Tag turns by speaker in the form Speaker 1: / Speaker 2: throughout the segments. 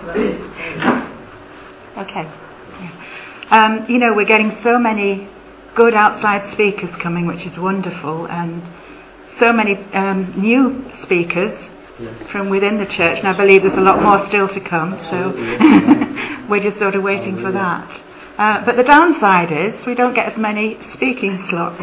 Speaker 1: Okay. We're getting so many good outside speakers coming, which is wonderful, and so many new speakers from within the church, and I believe there's a lot more still to come, so we're just sort of waiting for that. But the downside is we don't get as many speaking slots.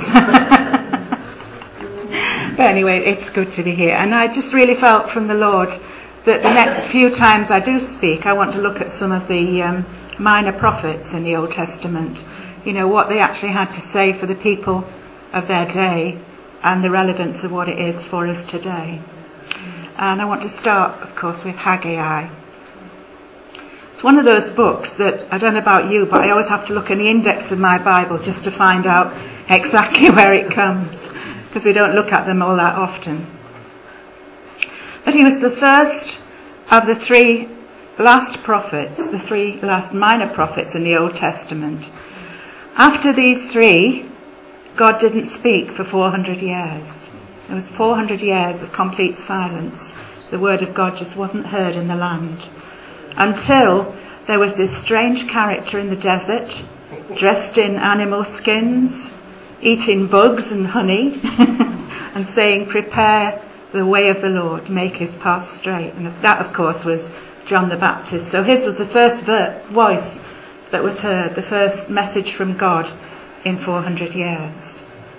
Speaker 1: But anyway, it's good to be here. And I just really felt from the Lord that the next few times I do speak, I want to look at some of the minor prophets in the Old Testament. What they actually had to say for the people of their day and the relevance of what it is for us today. And I want to start, of course, with Haggai. It's one of those books that, I don't know about you, but I always have to look in the index of my Bible just to find out exactly where it comes, because we don't look at them all that often. But he was the first of the three last prophets, the three last minor prophets in the Old Testament. After these three, God didn't speak for 400 years. There was 400 years of complete silence. The word of God just wasn't heard in the land. Until there was this strange character in the desert, dressed in animal skins, eating bugs and honey, and saying, "Prepare the way of the Lord, make his path straight." And that, of course, was John the Baptist. So his was the first voice that was heard, the first message from God in 400 years.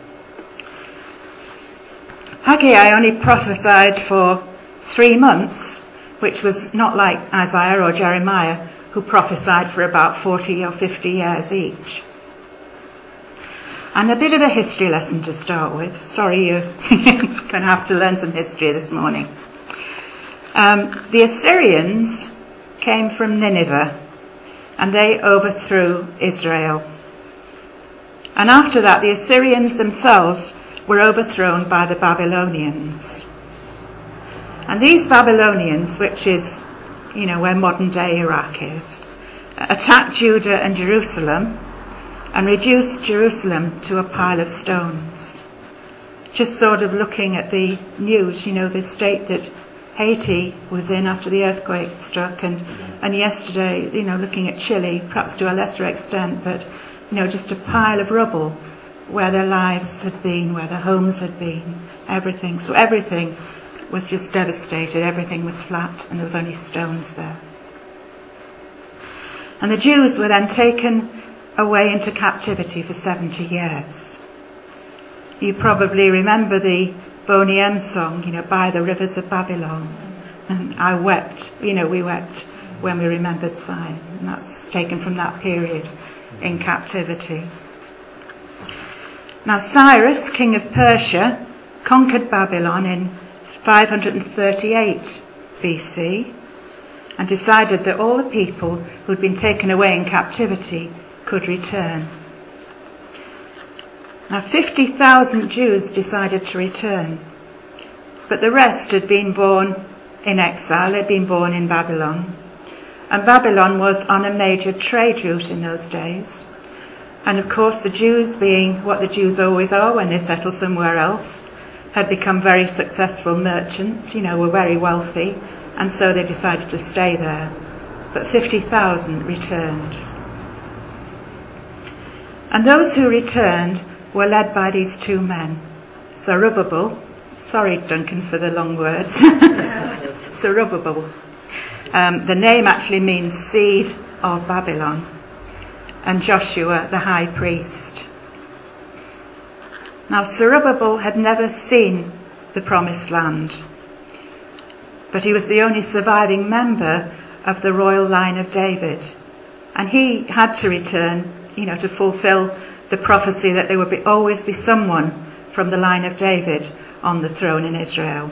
Speaker 1: Haggai only prophesied for 3 months, which was not like Isaiah or Jeremiah, who prophesied for about 40 or 50 years each. And a bit of a history lesson to start with. Sorry, you're going to have to learn some history this morning. The Assyrians came from Nineveh, and they overthrew Israel. And after that, the Assyrians themselves were overthrown by the Babylonians. And these Babylonians, which is, where modern day Iraq is, attacked Judah and Jerusalem and reduced Jerusalem to a pile of stones. Just sort of looking at the news, the state that Haiti was in after the earthquake struck, and yesterday, looking at Chile, perhaps to a lesser extent, but, just a pile of rubble where their lives had been, where their homes had been, everything. So everything was just devastated, everything was flat, and there was only stones there. And the Jews were then taken away into captivity for 70 years. You probably remember the Boney M song, By the Rivers of Babylon. And I wept, we wept when we remembered Zion. And that's taken from that period in captivity. Now Cyrus, king of Persia, conquered Babylon in 538 BC and decided that all the people who'd been taken away in captivity could return. Now 50,000 Jews decided to return, but the rest had been born in exile. They'd been born in Babylon, and Babylon was on a major trade route in those days. And of course the Jews, being what the Jews always are when they settle somewhere else, had become very successful merchants, were very wealthy, and so they decided to stay there. But 50,000 returned. And those who returned were led by these two men, Zerubbabel, sorry Duncan for the long words, Zerubbabel. The name actually means seed of Babylon, and Joshua the high priest. Now Zerubbabel had never seen the promised land, but he was the only surviving member of the royal line of David, and he had to return to fulfill the prophecy that there would always be someone from the line of David on the throne in Israel.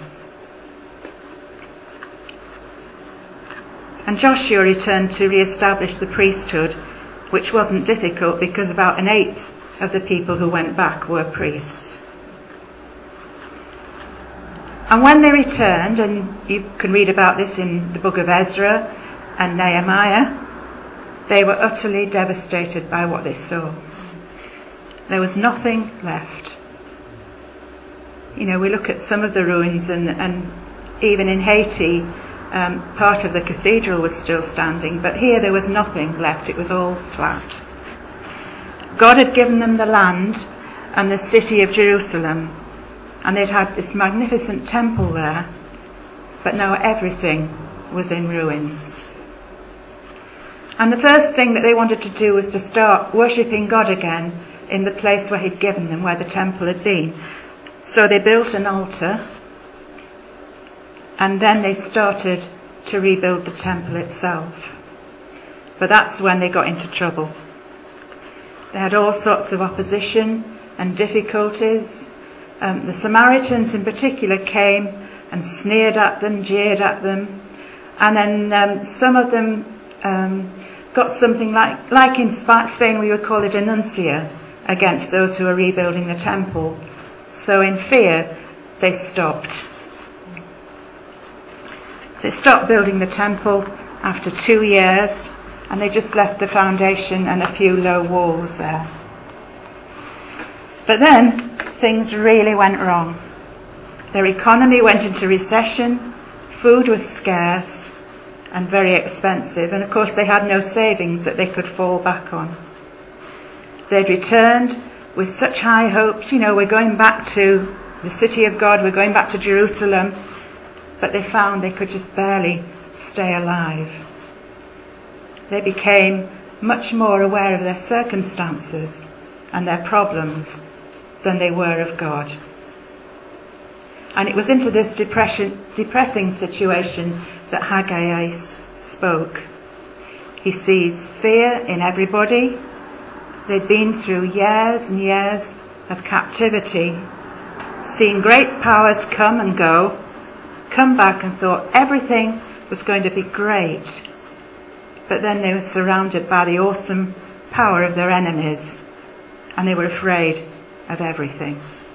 Speaker 1: And Joshua returned to re-establish the priesthood, which wasn't difficult because about 1/8 of the people who went back were priests. And when they returned, and you can read about this in the book of Ezra and Nehemiah, they were utterly devastated by what they saw. There was nothing left. We look at some of the ruins, and even in Haiti, part of the cathedral was still standing, but here there was nothing left. It was all flat. God had given them the land and the city of Jerusalem, and they'd had this magnificent temple there, but now everything was in ruins. And the first thing that they wanted to do was to start worshipping God again in the place where he'd given them, where the temple had been. So they built an altar, and then they started to rebuild the temple itself. But that's when they got into trouble. They had all sorts of opposition and difficulties. The Samaritans in particular came and sneered at them, jeered at them. And then some of them got something like in Spain we would call it a nuncia against those who were rebuilding the temple. So in fear, they stopped. So they stopped building the temple after 2 years, and they just left the foundation and a few low walls there. But then things really went wrong. Their economy went into recession, food was scarce and very expensive, and of course they had no savings that they could fall back on. They'd returned with such high hopes, we're going back to the city of God, we're going back to Jerusalem, but they found they could just barely stay alive. They became much more aware of their circumstances and their problems than they were of God. And it was into this depressing situation that Haggai spoke. He sees fear in everybody. They'd been through years and years of captivity, seen great powers come and go, come back and thought everything was going to be great. But then they were surrounded by the awesome power of their enemies, and they were afraid of everything.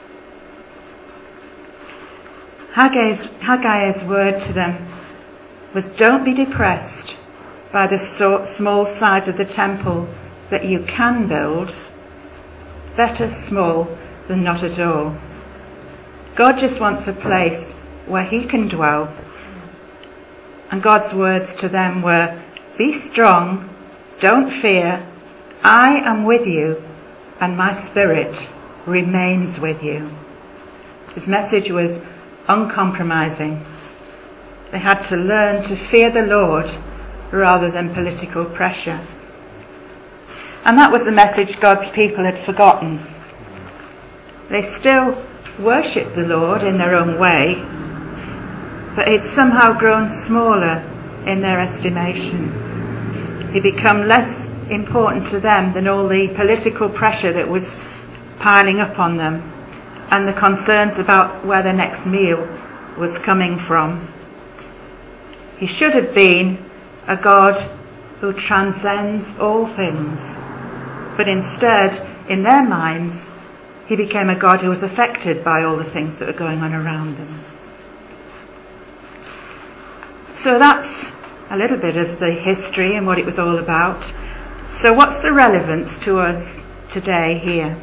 Speaker 1: Haggai's word to them was, don't be depressed by the small size of the temple that you can build. Better small than not at all. God just wants a place where he can dwell. And God's words to them were, be strong, don't fear, I am with you, and my spirit remains with you. His message was uncompromising. They had to learn to fear the Lord rather than political pressure. And that was the message God's people had forgotten. They still worshipped the Lord in their own way, but it had somehow grown smaller in their estimation. He'd become less important to them than all the political pressure that was piling up on them and the concerns about where their next meal was coming from. He should have been a God who transcends all things, but instead, in their minds, he became a God who was affected by all the things that were going on around them. So that's a little bit of the history and what it was all about. So what's the relevance to us today here?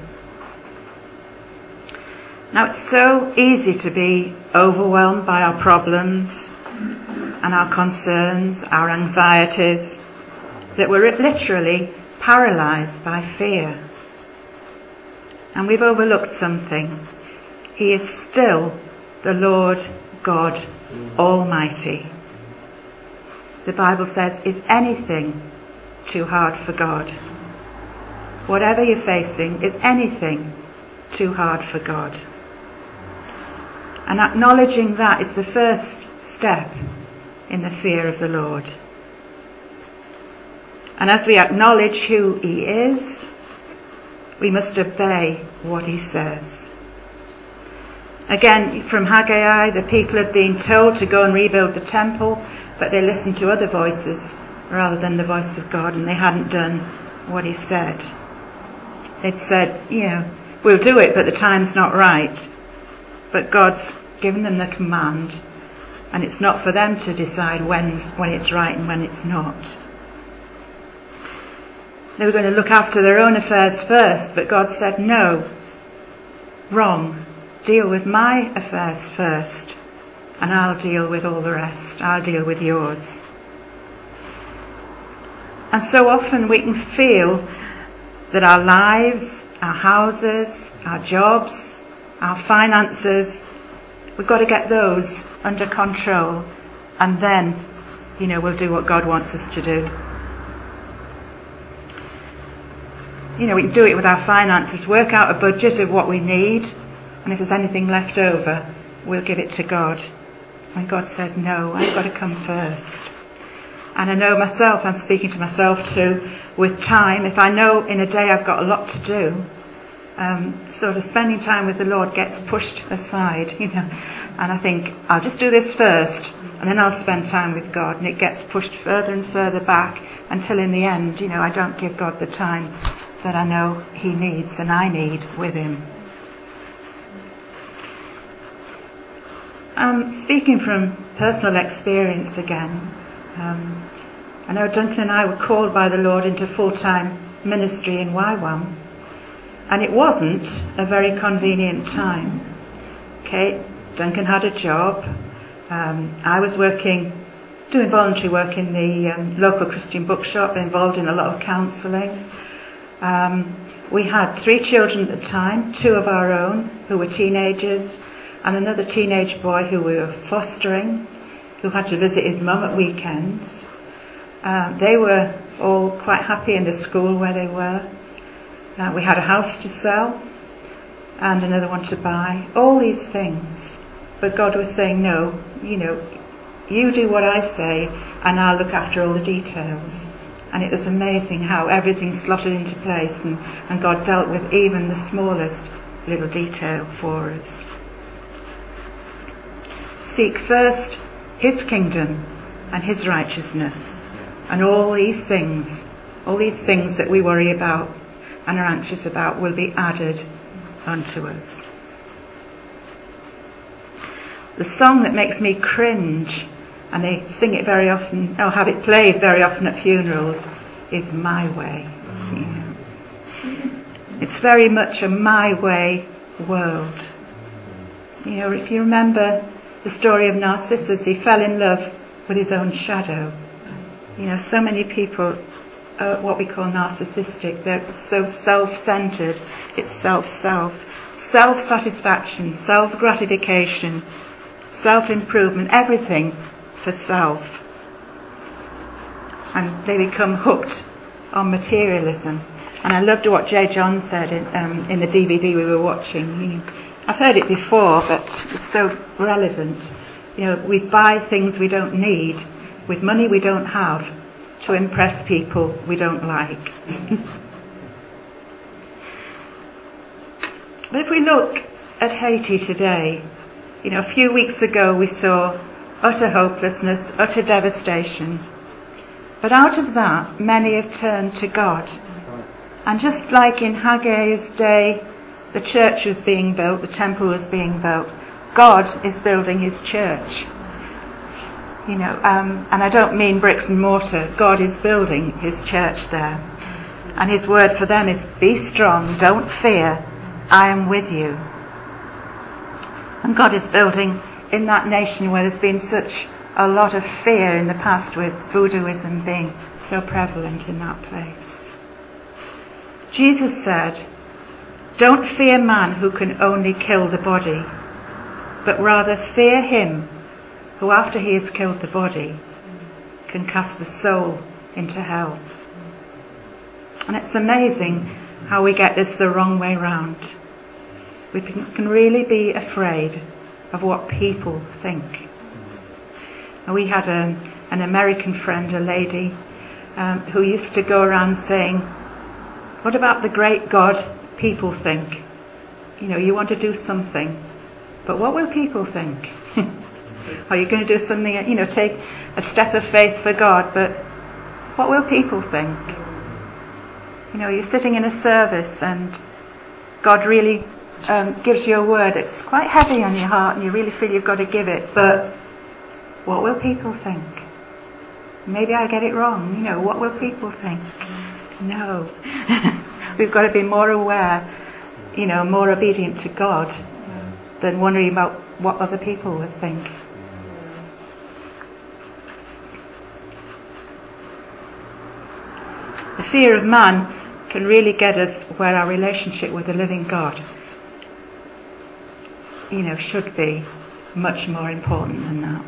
Speaker 1: Now, it's so easy to be overwhelmed by our problems and our concerns, our anxieties, that we're literally paralysed by fear. And we've overlooked something. He is still the Lord God Almighty. The Bible says, is anything too hard for God? Whatever you're facing, is anything too hard for God? And acknowledging that is the first step in the fear of the Lord. And as we acknowledge who he is, we must obey what he says. Again, from Haggai, the people had been told to go and rebuild the temple, but they listened to other voices rather than the voice of God, and they hadn't done what he said. They'd said, we'll do it, but the time's not right. But God's given them the command, and it's not for them to decide when it's right and when it's not. They were going to look after their own affairs first, but God said, no, wrong. Deal with my affairs first, and I'll deal with all the rest. I'll deal with yours. And so often we can feel that our lives, our houses, our jobs, our finances, we've got to get those under control, and then, we'll do what God wants us to do. We can do it with our finances, work out a budget of what we need, and if there's anything left over, we'll give it to God. When God said, no, I've got to come first. And I know myself, I'm speaking to myself too, with time, if I know in a day I've got a lot to do, sort of spending time with the Lord gets pushed aside, and I think, I'll just do this first, and then I'll spend time with God, and it gets pushed further and further back, until in the end, I don't give God the time that I know He needs and I need with Him. Speaking from personal experience again, I know Duncan and I were called by the Lord into full-time ministry in YWAM, and it wasn't a very convenient time. Okay, Duncan had a job. I was doing voluntary work in the local Christian bookshop, involved in a lot of counselling. We had 3 children at the time, 2 of our own who were teenagers, and another teenage boy who we were fostering, who had to visit his mum at weekends. They were all quite happy in the school where they were. We had a house to sell and another one to buy. All these things. But God was saying, no, you do what I say and I'll look after all the details. And it was amazing how everything slotted into place, and God dealt with even the smallest little detail for us. Seek first His kingdom and His righteousness, and all these things that we worry about and are anxious about will be added unto us. The song that makes me cringe, and they sing it very often, or have it played very often at funerals, is My Way. It's very much a my way world. If you remember the story of Narcissus, he fell in love with his own shadow. So many people are what we call narcissistic. They're so self-centered. It's self-satisfaction, self-gratification, self-improvement, everything for self. And they become hooked on materialism. And I loved what J. John said in the DVD we were watching. I've heard it before, but it's so relevant. We buy things we don't need with money we don't have to impress people we don't like. But if we look at Haiti today, a few weeks ago we saw utter hopelessness, utter devastation. But out of that, many have turned to God. And just like in Haggai's day, the church was being built, the temple was being built, God is building His church. And I don't mean bricks and mortar. God is building His church there. And His word for them is, be strong, don't fear, I am with you. And God is building in that nation where there's been such a lot of fear in the past, with voodooism being so prevalent in that place. Jesus said, don't fear man who can only kill the body, but rather fear Him who, after He has killed the body, can cast the soul into hell. And it's amazing how we get this the wrong way round. We can really be afraid of what people think. And we had an American friend, a lady, who used to go around saying, what about the great God people think? You want to do something, but what will people think? Are you going to do something, take a step of faith for God, but what will people think? You're sitting in a service and God really gives you a word. It's quite heavy on your heart and you really feel you've got to give it, but what will people think? Maybe I get it wrong. What will people think? No. We've got to be more aware, more obedient to God than worrying about what other people would think. The fear of man can really get us where our relationship with the living God, should be much more important than that.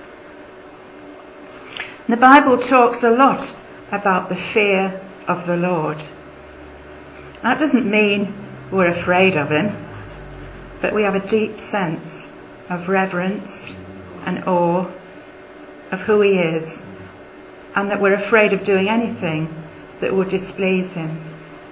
Speaker 1: The Bible talks a lot about the fear of the Lord. That doesn't mean we're afraid of him, but we have a deep sense of reverence and awe of who he is, and that we're afraid of doing anything that would displease him.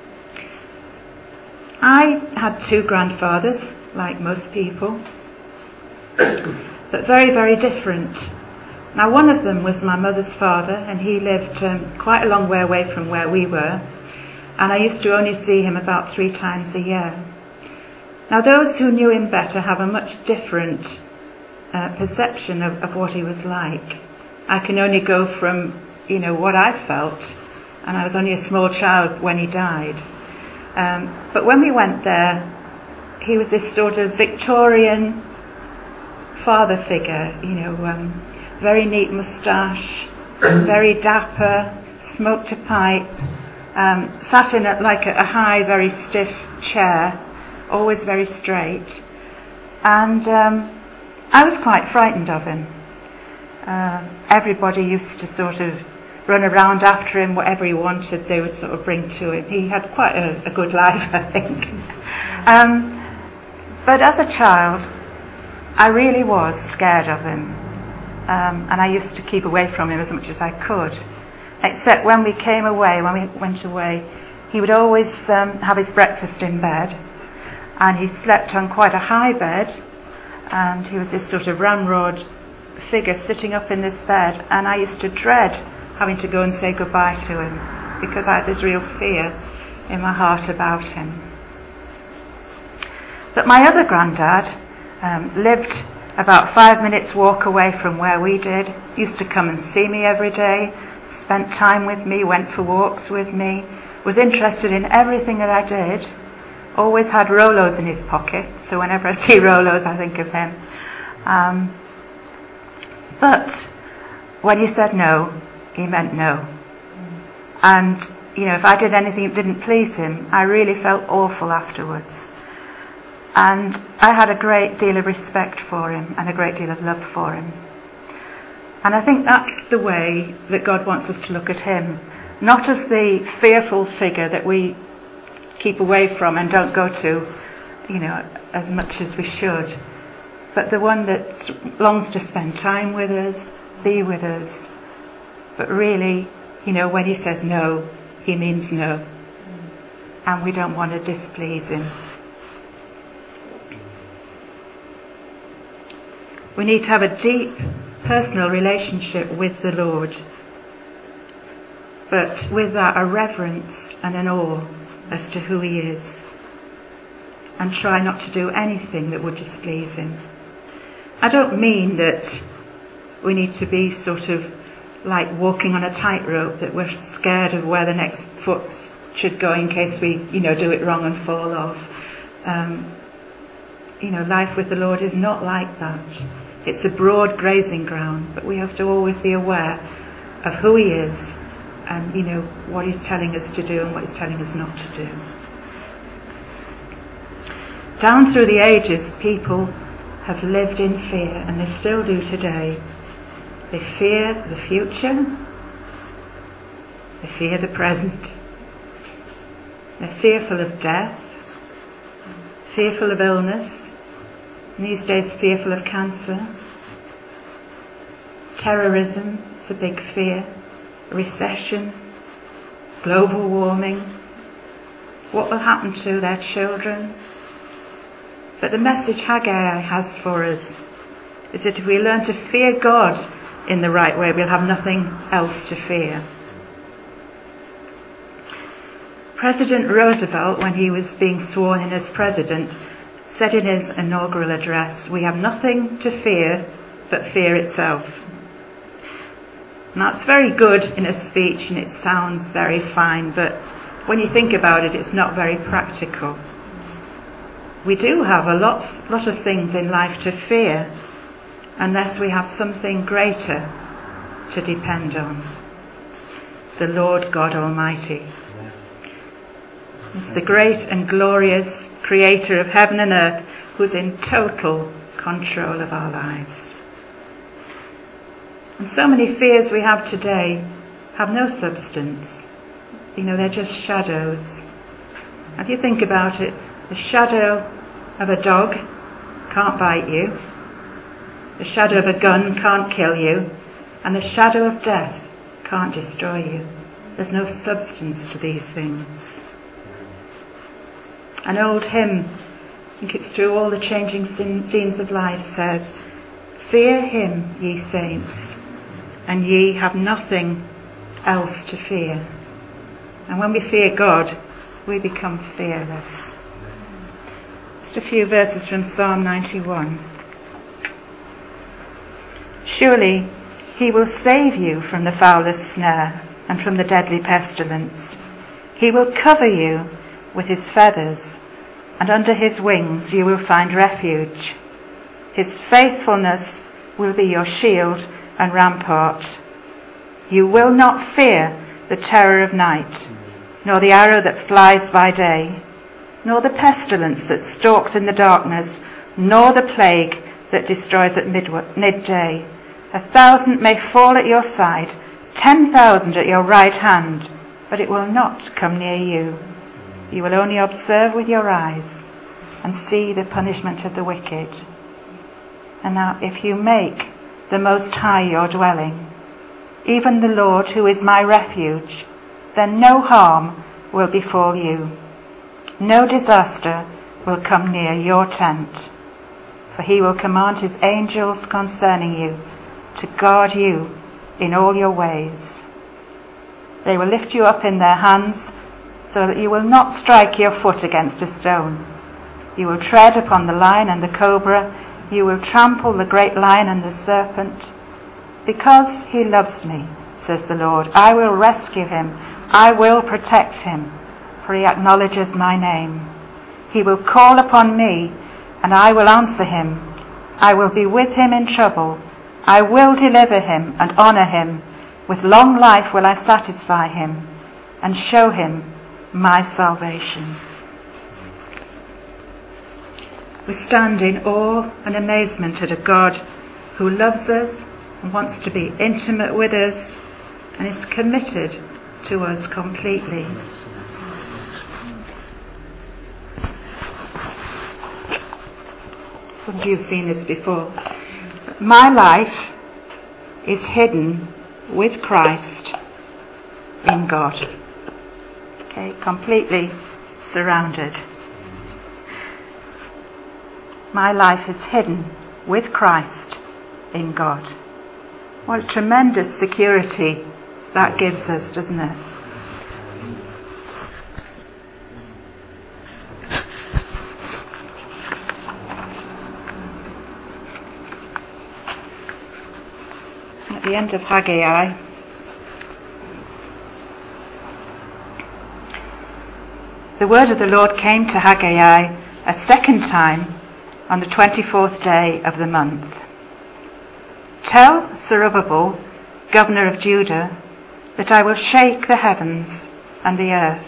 Speaker 1: I had 2 grandfathers, like most people, but very, very different. Now, one of them was my mother's father, and he lived quite a long way away from where we were, and I used to only see him about 3 times a year. Now, those who knew him better have a much different perception of what he was like. I can only go from, what I felt, and I was only a small child when he died. But when we went there, he was this sort of Victorian father figure, very neat moustache, very dapper, smoked a pipe, sat in a high, very stiff chair, always very straight. And I was quite frightened of him. Everybody used to sort of run around after him. Whatever he wanted, they would sort of bring to him. He had quite a good life, I think. But as a child, I really was scared of him. And I used to keep away from him as much as I could. Except when we went away, he would always have his breakfast in bed. And he slept on quite a high bed. And he was this sort of ramrod figure sitting up in this bed. And I used to dread having to go and say goodbye to him, because I had this real fear in my heart about him. But my other granddad lived about 5 minutes walk away from where we did, used to come and see me every day, spent time with me, went for walks with me, was interested in everything that I did, always had Rolos in his pocket, so whenever I see Rolos I think of him. But when he said no, he meant no. And, if I did anything that didn't please him, I really felt awful afterwards. And I had a great deal of respect for him and a great deal of love for him. And I think that's the way that God wants us to look at him. Not as the fearful figure that we keep away from and don't go to, as much as we should. But the one that longs to spend time with us, be with us. But really, when he says no, he means no. And we don't want to displease him. We need to have a deep personal relationship with the Lord. But with that, a reverence and an awe as to who he is. And try not to do anything that would displease him. I don't mean that we need to be sort of like walking on a tightrope, that we're scared of where the next foot should go in case we, do it wrong and fall off. Life with the Lord is not like that. It's a broad grazing ground, but we have to always be aware of who he is and, what he's telling us to do and what he's telling us not to do. Down through the ages, people have lived in fear, and they still do today. They fear the future. They fear the present. They're fearful of death, fearful of illness, and these days fearful of cancer. Terrorism is a big fear. Recession, global warming. What will happen to their children? But the message Haggai has for us is that if we learn to fear God in the right way, we'll have nothing else to fear. President Roosevelt, when he was being sworn in as president, said in his inaugural address, "We have nothing to fear but fear itself." And that's very good in a speech and it sounds very fine, but when you think about it, it's not very practical. We do have a lot of things in life to fear unless we have something greater to depend on. the Lord God Almighty. It's the great and glorious creator of heaven and earth who's in total control of our lives. And so many fears we have today have no substance. They're just shadows. If you think about it, the shadow of a dog can't bite you. The shadow of a gun can't kill you. And the shadow of death can't destroy you. There's no substance to these things. An old hymn, I think it's Through All the Changing Scenes of Life, says, "Fear him, ye saints, and ye have nothing else to fear." And when we fear God, we become fearless. Just a few verses from Psalm 91. "Surely he will save you from the foulest snare and from the deadly pestilence. He will cover you with his feathers, and under his wings you will find refuge. His faithfulness will be your shield and rampart. You will not fear the terror of night, nor the arrow that flies by day, nor the pestilence that stalks in the darkness, nor the plague that destroys at midday. 1,000 may fall at your side, 10,000 at your right hand, but it will not come near you. You will only observe with your eyes and see the punishment of the wicked. And now if you make the Most High your dwelling, even the Lord who is my refuge, then no harm will befall you. No disaster will come near your tent. For he will command his angels concerning you to guard you in all your ways. They will lift you up in their hands so that you will not strike your foot against a stone. You will tread upon the lion and the cobra. You will trample the great lion and the serpent. Because he loves me, says the Lord, I will rescue him. I will protect him, for he acknowledges my name. He will call upon me, and I will answer him. I will be with him in trouble. I will deliver him and honor him. With long life will I satisfy him and show him my salvation. We stand in awe and amazement at a God who loves us and wants to be intimate with us and is committed to us completely. Some of you have seen this before. My life is hidden with Christ in God. Okay, completely surrounded. My life is hidden with Christ in God. What a tremendous security that gives us, doesn't it? At the end of Haggai, the word of the Lord came to Haggai a second time on the 24th day of the month. Tell Zerubbabel, governor of Judah, that I will shake the heavens and the earth.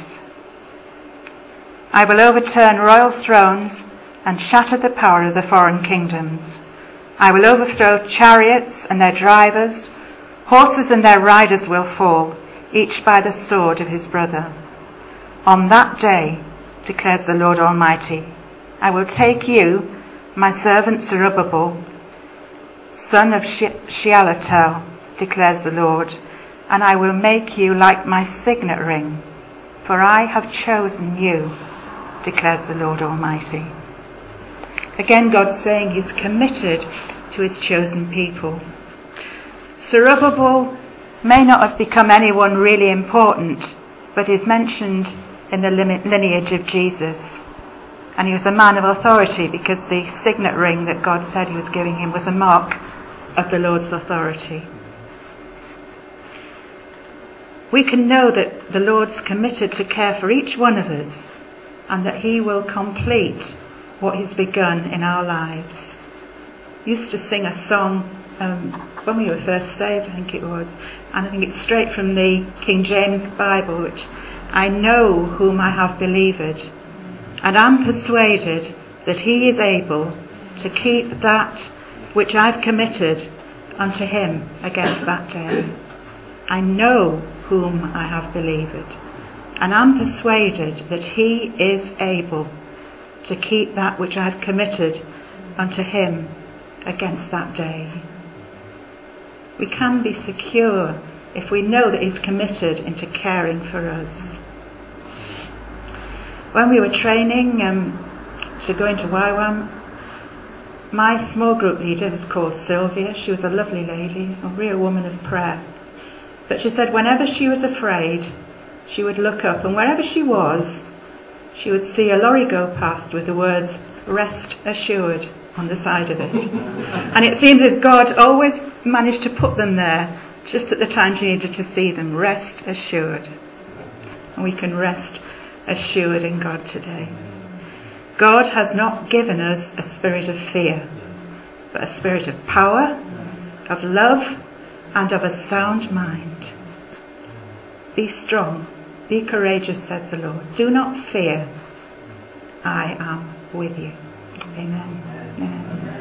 Speaker 1: I will overturn royal thrones and shatter the power of the foreign kingdoms. I will overthrow chariots and their drivers. Horses and their riders will fall, each by the sword of his brother. On that day, declares the Lord Almighty, I will take you, my servant Zerubbabel, son of Shealtiel, declares the Lord, and I will make you like my signet ring, for I have chosen you, declares the Lord Almighty. Again, God's saying he's committed to his chosen people. Zerubbabel may not have become anyone really important, but is mentioned in the lineage of Jesus. And he was a man of authority because the signet ring that God said he was giving him was a mark of the Lord's authority. We can know that the Lord's committed to care for each one of us and that he will complete what he's begun in our lives. I used to sing a song when we were first saved, I think it was, and I think it's straight from the King James Bible, which I know whom I have believed, and am persuaded that he is able to keep that which I've committed unto him against that day. I know whom I have believed, and am persuaded that he is able to keep that which I have committed unto him against that day. We can be secure if we know that he's committed into caring for us. When we were training to go into YWAM, my small group leader was called Sylvia. She was a lovely lady, a real woman of prayer. But she said whenever she was afraid, she would look up, and wherever she was, she would see a lorry go past with the words, "Rest assured," on the side of it. And it seemed that God always managed to put them there just at the time she needed to see them. Rest assured. And we can rest assured in God today. God has not given us a spirit of fear, but a spirit of power, of love, and of a sound mind. Be strong, be courageous, says the Lord. Do not fear. I am with you. Amen. Amen.